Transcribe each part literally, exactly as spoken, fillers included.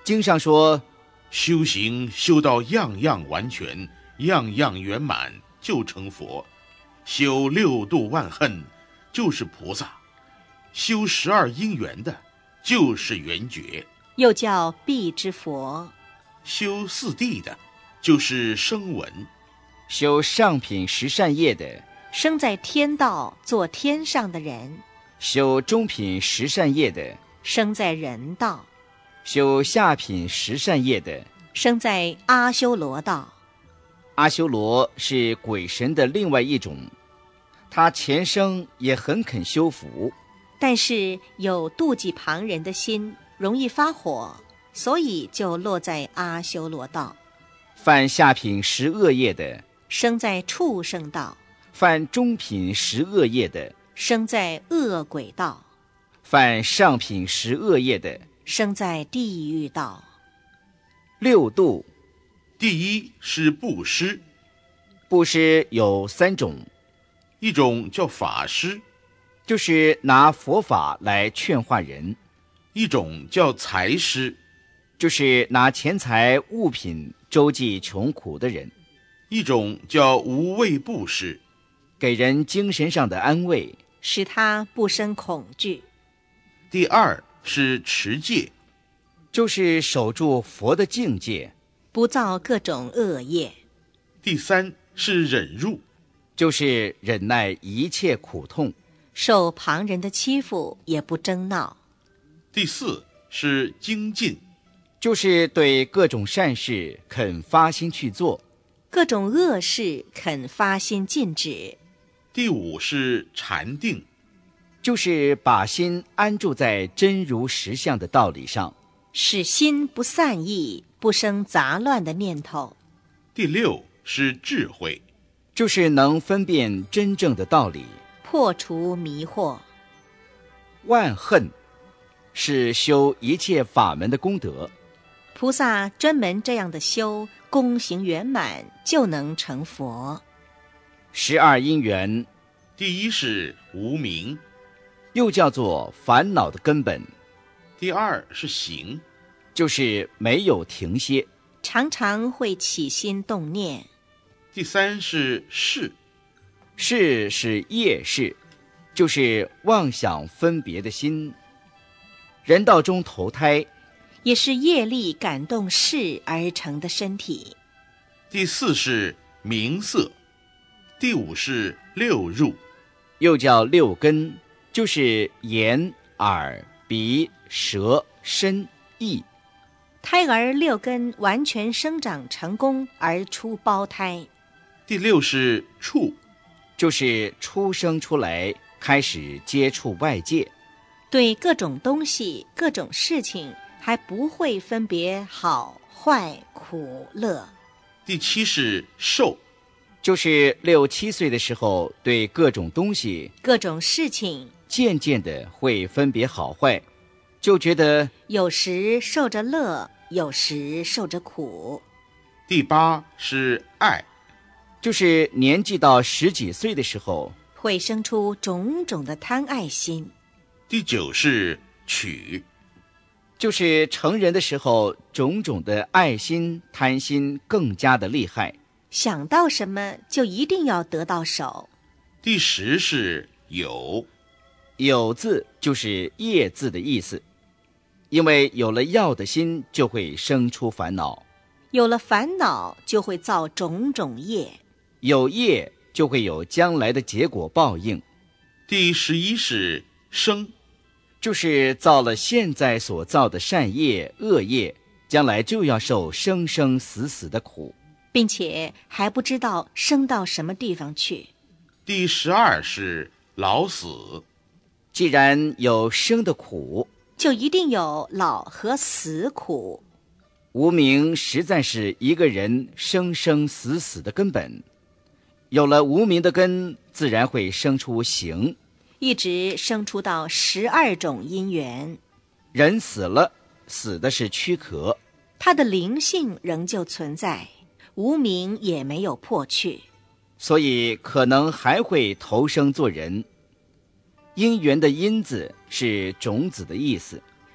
经上说， 修行修到样样完全，样样圆满，就成佛。修六度万恨，就是菩萨。修十二因缘的，就是圆觉， 又叫辟支佛。 修四谛的，就是声闻。 修上品十善业的， 生在天道做天上的人； 修中品十善业的， 生在人道； 修下品十善业的， 生在阿修罗道。 阿修罗是鬼神的另外一种，他前生也很肯修福， 但是有妒忌旁人的心，容易发火，所以就落在阿修罗道。 犯下品十恶业的， 生在畜生道； 犯中品十恶业的， 生在恶鬼道； 犯上品十恶业的， 生在地狱道。 六度， 第一是布施， 布施有三种， 一种叫法施， 就是拿佛法来劝化人； 一种叫财施， 就是拿钱财物品周济穷苦的人； 一种叫无畏布施， 给人精神上的安慰， 使他不生恐惧。 第二是持戒， 就是守住佛的境界， 不造各种恶业。 第三是忍辱， 就是忍耐一切苦痛， 受旁人的欺负也不争闹。 第四是精进， 就是对各种善事肯发心去做， 各种恶事肯发心禁止。 第五是禅定， 就是把心安住在真如实相的道理上， 使心不散逸，不生杂乱的念头。 第六是智慧， 就是能分辨真正的道理， 破除迷惑。 万恨是修一切法门的功德， 菩萨专门这样的修，功行圆满，就能成佛。 十二因缘， 第一是无明， 又叫做烦恼的根本， 第二是行， 就是没有停歇， 常常会起心动念。 第三是事， 事是业事，就是妄想分别的心。人道中投胎， 也是业力感动事而成的身体。 第四是名色，第五是六入， 又叫六根，就是眼、耳、鼻、舌、身、意。 胎儿六根完全生长成功而出胞胎。 第六是触， 就是出生出来开始接触外界， 对各种东西、各种事情还不会分别好坏苦乐。 第七是受， 就是六七岁的时候，对各种东西、 各种事情渐渐的会分别好坏，就觉得有时受着乐，有时受着苦。 第八是爱， 就是年纪到十几岁的时候， 会生出种种的贪爱心。 第九是取， 就是成人的时候，种种的爱心、贪心更加的厉害， 想到什么就一定要得到手。 第十是有， 有字就是业字的意思，因为有了要的心，就会生出烦恼， 有了烦恼就会造种种业， 有业就会有将来的结果报应。 第十一是生， 就是造了现在所造的善业、恶业，将来就要受生生死死的苦， 并且还不知道生到什么地方去。 第十二是老死， 既然有生的苦， 就一定有老和死苦。 无明实在是一个人生生死死的根本，有了无明的根，自然会生出行， 一直生出到十二种因缘。 人死了，死的是躯壳， 它的灵性仍旧存在，无明也没有破去， 所以可能还会投生做人。因缘的因字是种子的意思，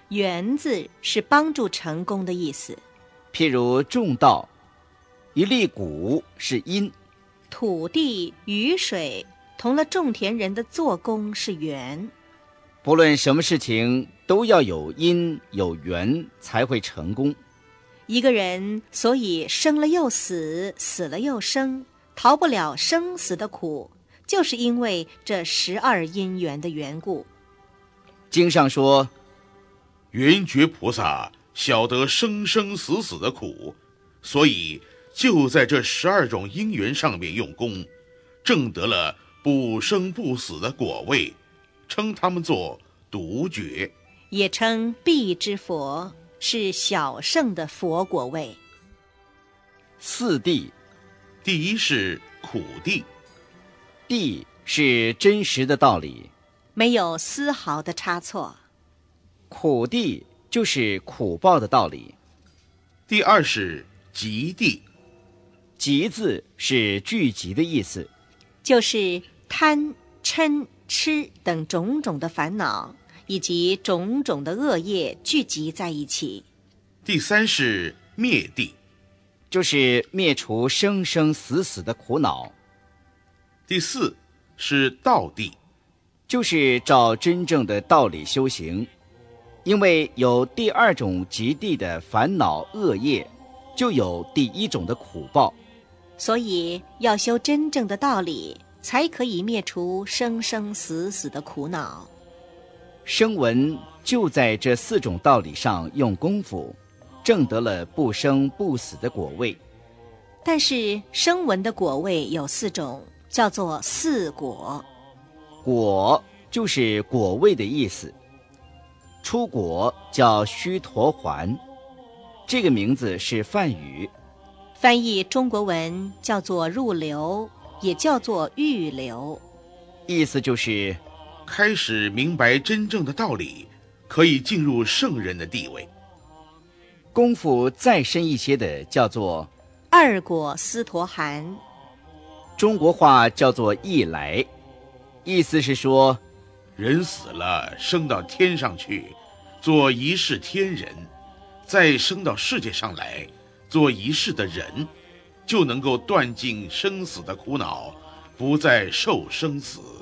圆字是帮助成功的意思。 譬如种稻，一粒谷是因， 土地、雨水同了种田人的做工是缘。 不论什么事情都要有因有缘才会成功。 一个人所以生了又死，死了又生，逃不了生死的苦，就是因为这十二因缘的缘故。 经上说， 圆觉菩萨晓得生生死死的苦，所以就在这十二种因缘上面用功，证得了不生不死的果位，称他们做独觉， 也称必之佛，是小圣的佛果位。 四谛， 第一是苦谛， 谛是真实的道理， 没有丝毫的差错。 苦谛就是苦报的道理。 第二是集谛， 集字是聚集的意思， 就是贪、嗔、痴等种种的烦恼以及种种的恶业聚集在一起。 第三是灭谛， 就是灭除生生死死的苦恼。 第四是道谛， 就是照真正的道理修行。因为有第二种极地的烦恼恶业，就有第一种的苦报， 所以要修真正的道理，才可以灭除生生死死的苦恼。 声闻就在这四种道理上用功夫，证得了不生不死的果位。 但是声闻的果位有四种，叫做四果。 果就是果位的意思。出果叫须陀洹，这个名字是梵语， 翻译中国文叫做入流，也叫做预流， 意思就是开始明白真正的道理，可以进入圣人的地位。 功夫再深一些的叫做二果斯陀含， 中国话叫做一来，意思是说人死了升到天上去，做一世天人，再升到世界上来做一世的人，就能够断尽生死的苦恼，不再受生死。